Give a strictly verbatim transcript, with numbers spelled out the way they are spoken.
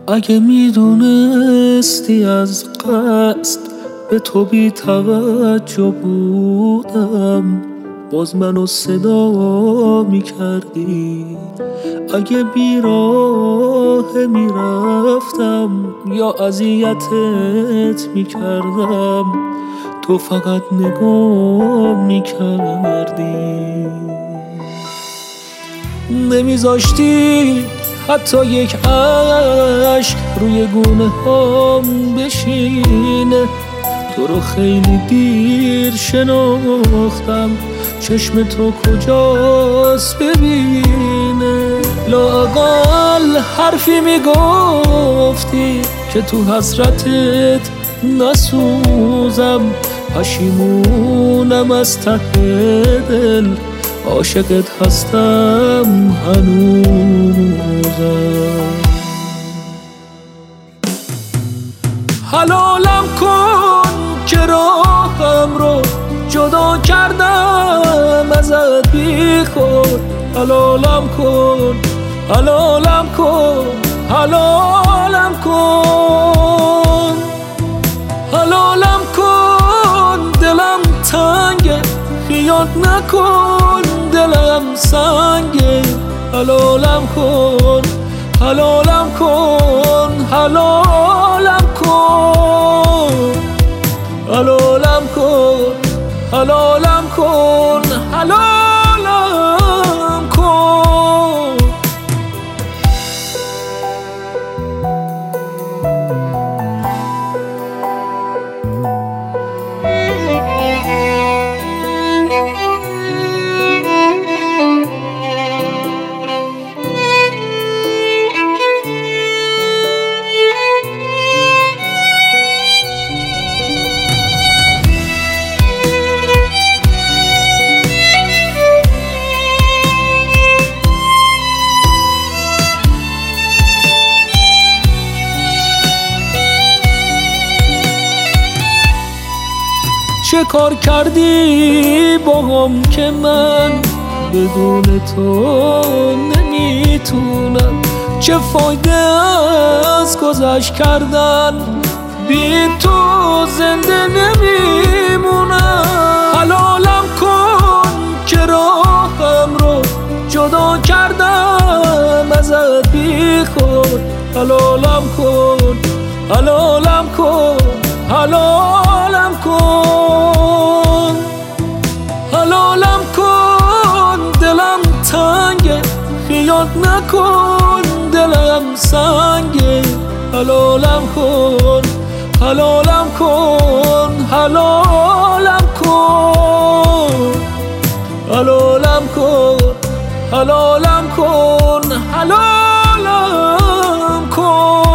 اگه میدونستی از قصد به تو بی توجه بودم باز منو صدا میکردی. اگه بیراه میرفتم یا اذیتت میکردم تو فقط نگاه میکردی. نمیذاشتی حتی یک عشق روی گونه هم بشینه. تو رو خیلی دیر شناختم، چشم تو کجاست ببینه. لااقل حرفی میگفتی که تو حسرتت نسوزم. پشیمونم از ته دل، عاشقت هستم هنوزم. حلالم کن که راهم رو جدا کردم ازت بی خود. حلالم کن، حلالم کن، حلالم کن، حلالم کن. دلم تنگه، خیال نکن، دلم سنگه. حلالم کن، حلالم کن، حلالم کن، حلالم کن، حلالم کن، حلالم کن. چه کار کردی با هم که من بدون تو نمیتونم؟ چه فایده از گذشت کردن، بی تو زنده نمیمونم. حلالم کن که راهم رو جدا کردم ازت بی خود. حلالم کن، حلالم کن، حلالم کن، حلالم کن. دلم تنگه، خیال نکن، دلم سنگه. حلالم کن، حلالم کن، حلالم کن، حلالم کن، حلالم کن، حلالم کن.